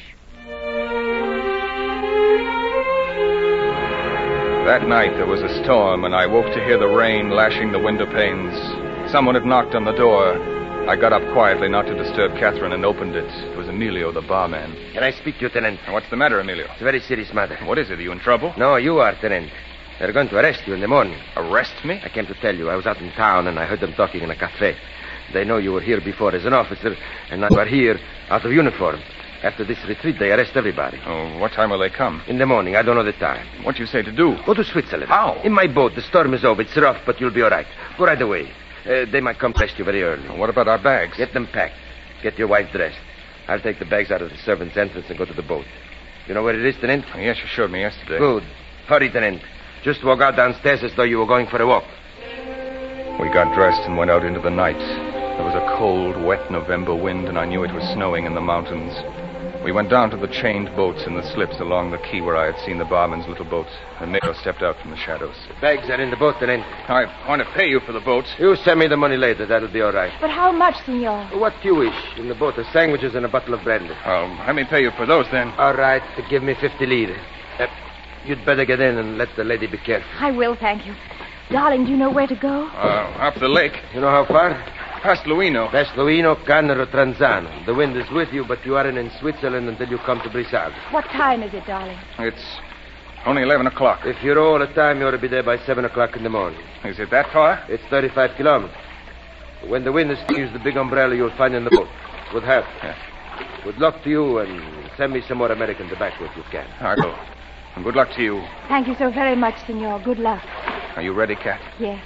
That night there was a storm, and I woke to hear the rain lashing the window panes. Someone had knocked on the door. I got up quietly not to disturb Catherine and opened it. It was Emilio, the barman. Can I speak to you, Tenente? What's the matter, Emilio? It's a very serious matter. What is it? Are you in trouble? No, you are, Tenente. They're going to arrest you in the morning. Arrest me? I came to tell you. I was out in town, and I heard them talking in a cafe. They know you were here before as an officer, and now you are here out of uniform. After this retreat, they arrest everybody. Oh, what time will they come? In the morning. I don't know the time. What do you say to do? Go to Switzerland. How? In my boat. The storm is over. It's rough, but you'll be all right. Go right away. Uh, they might come arrest you very early. What about our bags? Get them packed. Get your wife dressed. I'll take the bags out of the servant's entrance and go to the boat. You know where it is, Tenente? Oh, yes, you showed me yesterday. Good. Hurry, Tenente. Just walk out downstairs as though you were going for a walk. We got dressed and went out into the night. There was a cold, wet November wind, and I knew it was snowing in the mountains. We went down to the chained boats in the slips along the quay where I had seen the barman's little boat. And Nero stepped out from the shadows. The bags are in the boat, Tenente. I want to pay you for the boat. You send me the money later. That'll be all right. But how much, senor? What do you wish? In the boat are sandwiches and a bottle of brandy. Oh, let me pay you for those, then. All right. Give me fifty lire. Uh, you'd better get in and let the lady be careful. I will, thank you. Darling, do you know where to go? Uh, up the lake. You know how far? Past Luino. Past Luino, Canaro, Tranzano. The wind is with you, but you aren't in Switzerland until you come to Brissago. What time is it, darling? It's only eleven o'clock. If you're all the time, you ought to be there by seven o'clock in the morning. Is it that far? It's thirty-five kilometers. When the wind is use the big umbrella you'll find in the boat. With help. Yeah. Good luck to you, and send me some more American tobacco if you can. I will. And good luck to you. Thank you so very much, senor. Good luck. Are you ready, Cat? Yes.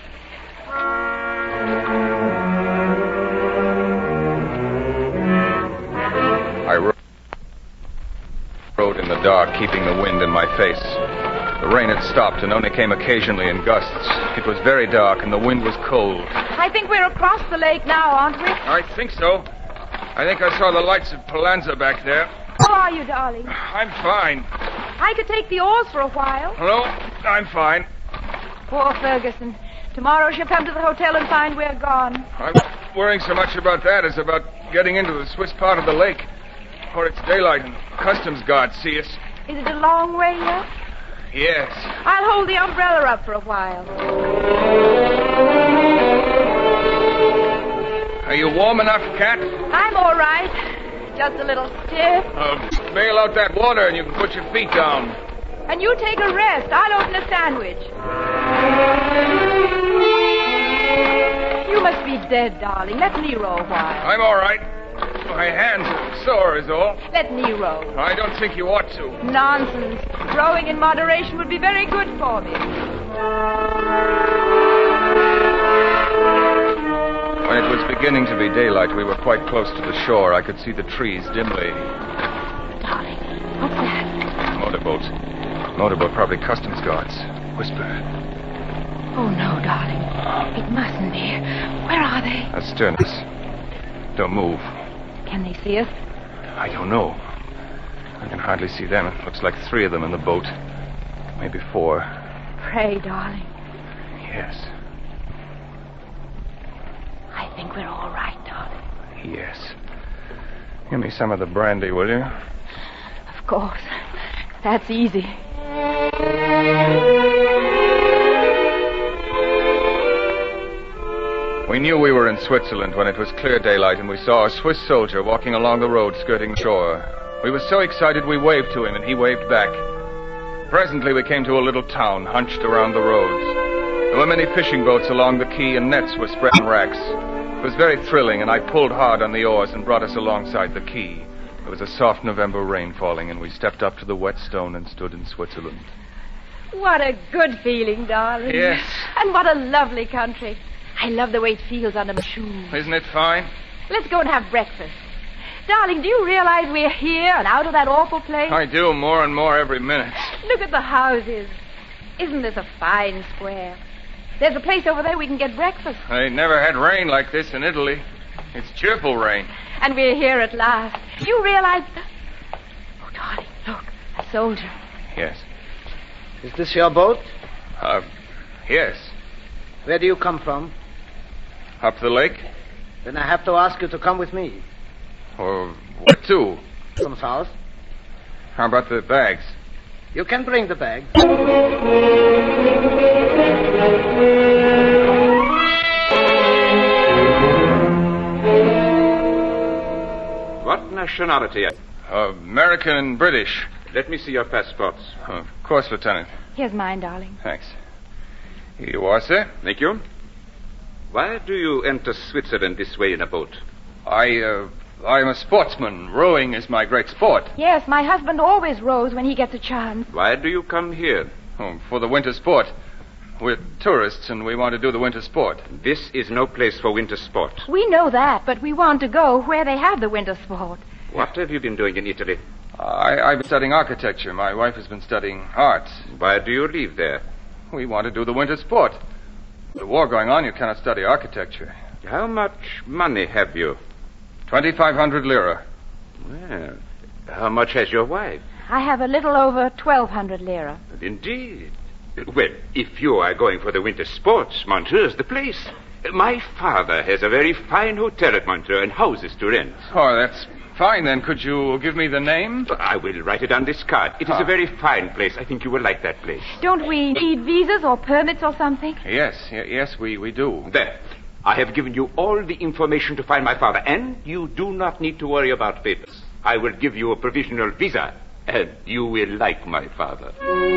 I ro- rode in the dark, keeping the wind in my face. The rain had stopped and only came occasionally in gusts. It was very dark and the wind was cold. I think we're across the lake now, aren't we? I think so. I think I saw the lights of Palanza back there. How are you, darling? I'm fine. I could take the oars for a while. Hello? I'm fine. Poor Ferguson. Tomorrow she'll come to the hotel and find we're gone. I'm not worrying so much about that as about getting into the Swiss part of the lake. For it's daylight and customs guards see us. Is it a long way yet? Yes. I'll hold the umbrella up for a while. Are you warm enough, Cat? I'm all right. Just a little stiff. Uh, bail out that water and you can put your feet down. And you take a rest. I'll open a sandwich. You must be dead, darling. Let me row a while. I'm all right. My hands are sore is all. Let me row. I don't think you ought to. Nonsense. Rowing in moderation would be very good for me. When it was beginning to be daylight, we were quite close to the shore. I could see the trees dimly. Darling, what's that? Motorboat. Motorboat, probably customs guards. Whisper. Oh, no, darling. It mustn't be. Where are they? Astern us. Don't move. Can they see us? I don't know. I can hardly see them. It looks like three of them in the boat. Maybe four. Pray, darling. Yes. I think we're all right, darling. Yes. Give me some of the brandy, will you? Of course. That's easy. We knew we were in Switzerland when it was clear daylight and we saw a Swiss soldier walking along the road skirting the shore. We were so excited we waved to him and he waved back. Presently we came to a little town hunched around the roads. There were many fishing boats along the quay and nets were spread on racks. It was very thrilling and I pulled hard on the oars and brought us alongside the quay. There was a soft November rain falling and we stepped up to the wet stone and stood in Switzerland. What a good feeling, darling. Yes. And what a lovely country. I love the way it feels under my shoes. Isn't it fine? Let's go and have breakfast. Darling, do you realize we're here and out of that awful place? I do, more and more every minute. Look at the houses. Isn't this a fine square? There's a place over there we can get breakfast. I never had rain like this in Italy. It's cheerful rain. And we're here at last. Do you realize... Oh, darling, look, a soldier. Yes. Is this your boat? Uh, yes. Where do you come from? Up the lake? Then I have to ask you to come with me. Or where to? From south. How about the bags? You can bring the bag. What nationality? Uh, American and British. Let me see your passports. Uh, of course, Lieutenant. Here's mine, darling. Thanks. Here you are, sir. Thank you. Why do you enter Switzerland this way in a boat? I, uh, I'm a sportsman. Rowing is my great sport. Yes, my husband always rows when he gets a chance. Why do you come here? Oh, for the winter sport. We're tourists and we want to do the winter sport. This is no place for winter sport. We know that, but we want to go where they have the winter sport. What have you been doing in Italy? I, I've been studying architecture. My wife has been studying art. Why do you live there? We want to do the winter sport. With the war going on, you cannot study architecture. How much money have you? twenty-five hundred lira. Well, how much has your wife? I have a little over twelve hundred lira. Indeed. Well, if you are going for the winter sports, Montreur's the place. My father has a very fine hotel at Montreux and houses to rent. Oh, that's fine, then. Could you give me the name? I will write it on this card. It is Ah. a very fine place. I think you will like that place. Don't we need visas or permits or something? Yes, y- yes, we, we do. There. I have given you all the information to find my father, and you do not need to worry about papers. I will give you a provisional visa, and you will like my father.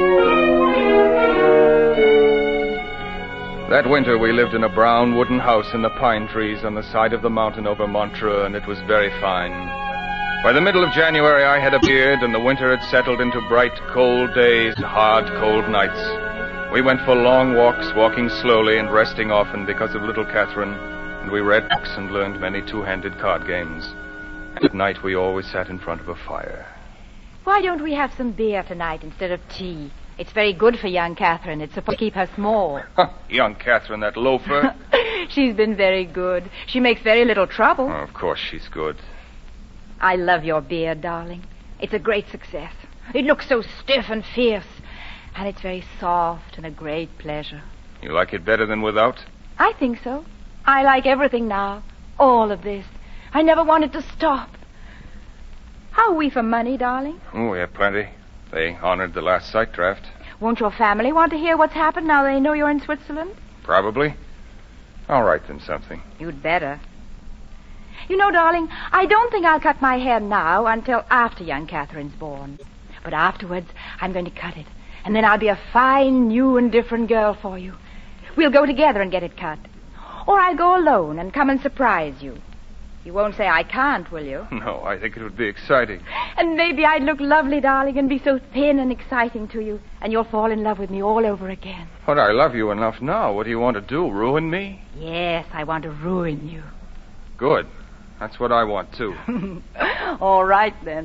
That winter, we lived in a brown wooden house in the pine trees on the side of the mountain over Montreux, and it was very fine. By the middle of January, I had a beard, and the winter had settled into bright, cold days and hard, cold nights. We went for long walks, walking slowly and resting often because of little Catherine, and we read books and learned many two-handed card games. And at night, we always sat in front of a fire. Why don't we have some beer tonight instead of tea? It's very good for young Catherine. It's supposed to keep her small. Young Catherine, that loafer. She's been very good. She makes very little trouble. Oh, of course she's good. I love your beard, darling. It's a great success. It looks so stiff and fierce. And it's very soft and a great pleasure. You like it better than without? I think so. I like everything now. All of this. I never wanted to stop. How are we for money, darling? Oh, we have plenty. They honored the last sight draft. Won't your family want to hear what's happened now they know you're in Switzerland? Probably. I'll write them something. You'd better. You know, darling, I don't think I'll cut my hair now until after young Catherine's born. But afterwards, I'm going to cut it. And then I'll be a fine, new and different girl for you. We'll go together and get it cut. Or I'll go alone and come and surprise you. You won't say I can't, will you? No, I think it would be exciting. And maybe I'd look lovely, darling, and be so thin and exciting to you, and you'll fall in love with me all over again. But I love you enough now. What do you want to do, ruin me? Yes, I want to ruin you. Good. That's what I want, too. All right, then.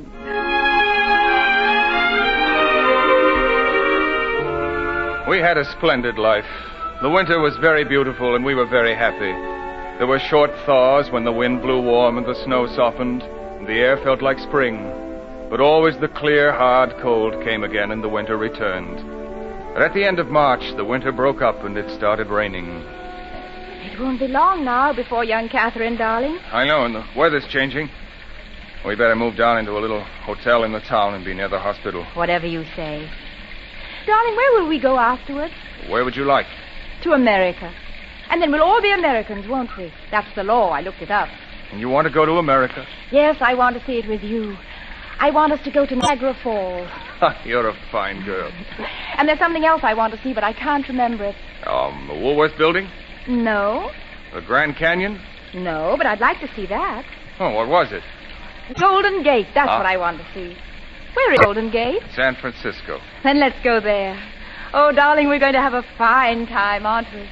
We had a splendid life. The winter was very beautiful, and we were very happy. There were short thaws when the wind blew warm and the snow softened, and the air felt like spring. But always the clear, hard cold came again, and the winter returned. But at the end of March, the winter broke up, and it started raining. It won't be long now before young Catherine, darling. I know, and the weather's changing. We better move down into a little hotel in the town and be near the hospital. Whatever you say. Darling, where will we go afterwards? Where would you like? To America. And then we'll all be Americans, won't we? That's the law. I looked it up. And you want to go to America? Yes, I want to see it with you. I want us to go to Niagara Falls. You're a fine girl. And there's something else I want to see, but I can't remember it. Um, the Woolworth Building? No. The Grand Canyon? No, but I'd like to see that. Oh, what was it? The Golden Gate. That's Ah. what I want to see. Where is Golden Gate? San Francisco. Then let's go there. Oh, darling, we're going to have a fine time, aren't we?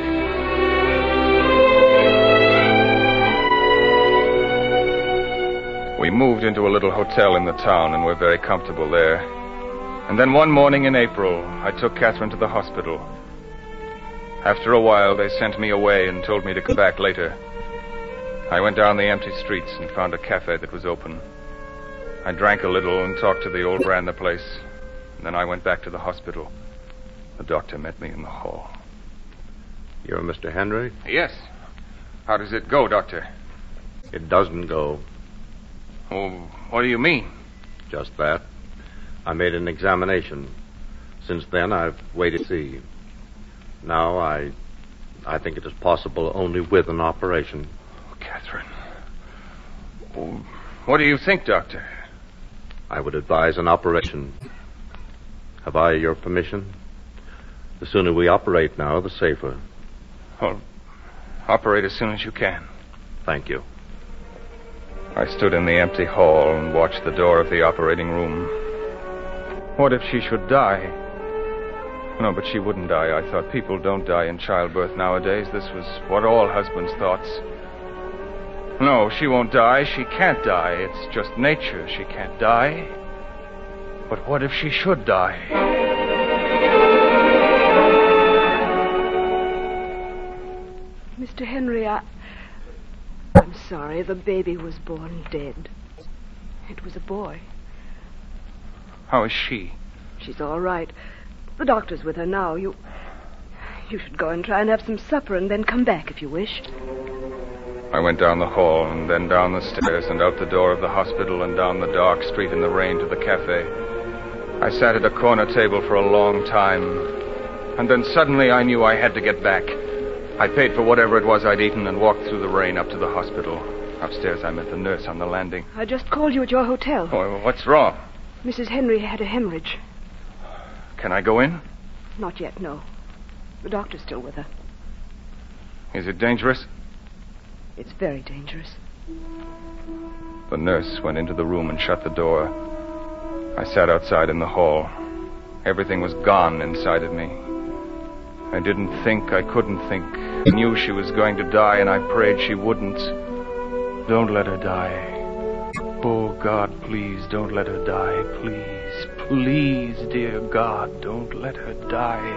We moved into a little hotel in the town, and we're very comfortable there. And then one morning in April, I took Catherine to the hospital. After a while, they sent me away and told me to come back later. I went down the empty streets and found a cafe that was open. I drank a little and talked to the old ran the place. And then I went back to the hospital. The doctor met me in the hall. You're Mister Henry? Yes. How does it go, Doctor? It doesn't go. Oh, what do you mean? Just that. I made an examination. Since then, I've waited to see. Now, I... I think it is possible only with an operation. Oh, Catherine. Oh, what do you think, Doctor? I would advise an operation. Have I your permission? The sooner we operate now, the safer. Well, operate as soon as you can. Thank you. I stood in the empty hall and watched the door of the operating room. What if she should die? No, but she wouldn't die. I thought people don't die in childbirth nowadays. This was what all husbands thought. No, she won't die. She can't die. It's just nature. She can't die. But what if she should die? Mister Henry, I... I'm sorry. The baby was born dead. It was a boy. How is she? She's all right. The doctor's with her now. You... You should go and try and have some supper and then come back if you wish. I went down the hall and then down the stairs and out the door of the hospital and down the dark street in the rain to the cafe. I sat at a corner table for a long time. And then suddenly I knew I had to get back. I paid for whatever it was I'd eaten and walked through the rain up to the hospital. Upstairs I met the nurse on the landing. I just called you at your hotel. Oh, what's wrong? Missus Henry had a hemorrhage. Can I go in? Not yet, no. The doctor's still with her. Is it dangerous? It's very dangerous. The nurse went into the room and shut the door. I sat outside in the hall. Everything was gone inside of me. I didn't think, I couldn't think. I knew she was going to die, and I prayed she wouldn't. Don't let her die. Oh, God, please, don't let her die. Please, Please, dear God, don't let her die.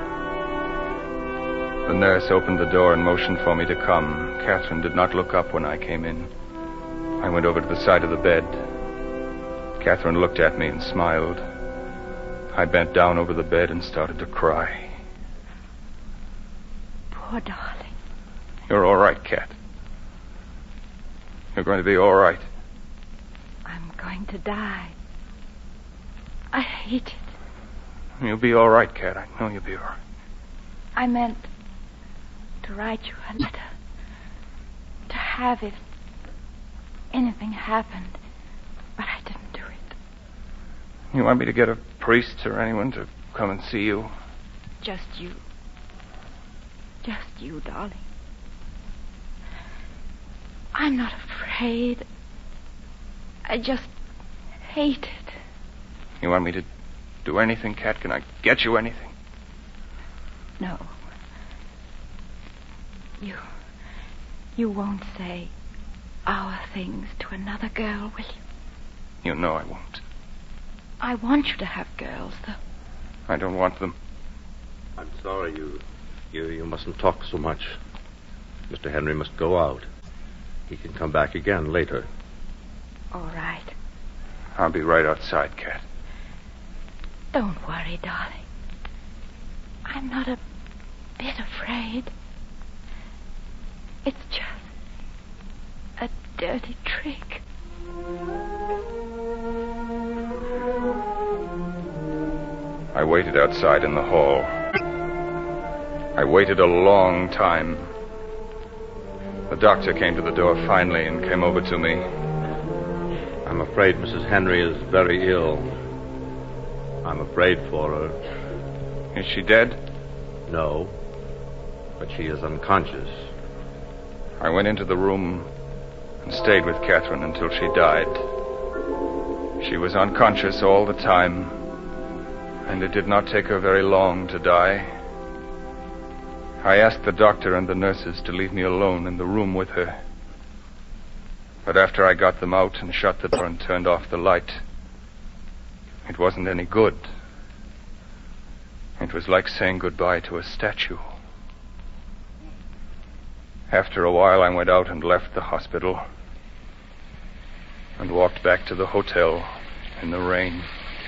The nurse opened the door and motioned for me to come. Catherine did not look up when I came in. I went over to the side of the bed. Catherine looked at me and smiled. I bent down over the bed and started to cry. Poor darling. You're all right, Cat. You're going to be all right. I'm going to die. I hate it. You'll be all right, Cat. I know you'll be all right. I meant to write you a letter. To have if anything happened. But I didn't do it. You want me to get a priest or anyone to come and see you? Just you. Just you, darling. I'm not afraid. I just hate it. You want me to do anything, Cat? Can I get you anything? No. You... You won't say our things to another girl, will you? You know I won't. I want you to have girls, though. I don't want them. I'm sorry, you... You, you mustn't talk so much. Mister Henry must go out. He can come back again later. All right. I'll be right outside, Cat. Don't worry, darling. I'm not a bit afraid. It's just a dirty trick. I waited outside in the hall. I waited a long time. The doctor came to the door finally and came over to me. I'm afraid Missus Henry is very ill. I'm afraid for her. Is she dead? No, but she is unconscious. I went into the room and stayed with Catherine until she died. She was unconscious all the time, and it did not take her very long to die. I asked the doctor and the nurses to leave me alone in the room with her. But after I got them out and shut the door and turned off the light, it wasn't any good. It was like saying goodbye to a statue. After a while, I went out and left the hospital and walked back to the hotel in the rain.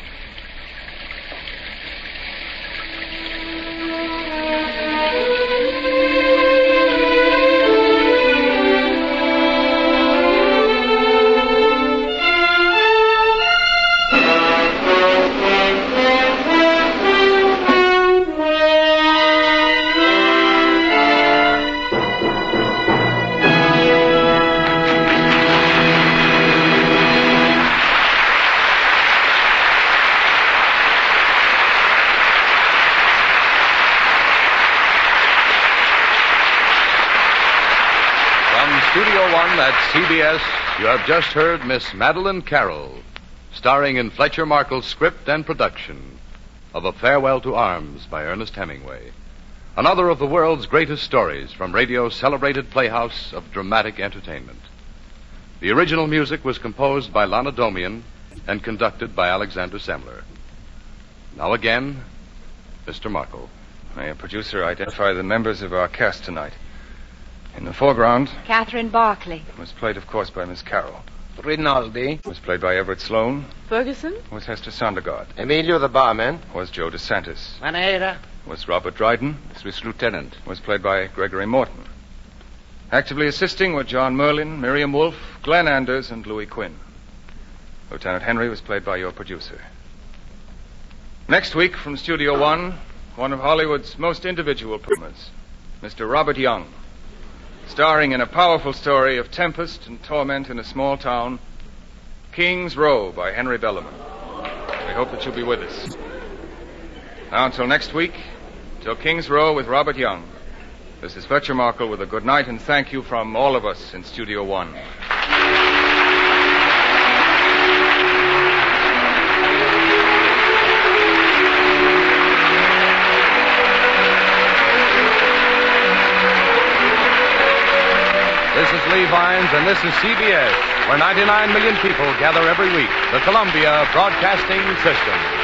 At C B S, you have just heard Miss Madeline Carroll, starring in Fletcher Markle's script and production of A Farewell to Arms by Ernest Hemingway, another of the world's greatest stories from radio's celebrated playhouse of dramatic entertainment. The original music was composed by Lana Domian and conducted by Alexander Semler. Now again, Mister Markle. May a producer identify the members of our cast tonight? In the foreground, Catherine Barclay. Was played, of course, by Miss Carroll. Rinaldi. Was played by Everett Sloane. Ferguson. Was Hester Sondergaard. Emilio the barman. Was Joe DeSantis. Maneira. Was Robert Dryden. Swiss Lieutenant. Was played by Gregory Morton. Actively assisting were John Merlin, Miriam Wolfe, Glenn Anders, and Louis Quinn. Lieutenant Henry was played by your producer. Next week, from Studio One, one of Hollywood's most individual performers, Mister Robert Young, starring in a powerful story of tempest and torment in a small town, King's Row by Henry Bellerman. We hope that you'll be with us. Now, until next week, till King's Row with Robert Young, this is Fletcher Markle with a good night and thank you from all of us in Studio One. This is Lee Vines, and this is C B S, where ninety-nine million people gather every week. The Columbia Broadcasting System.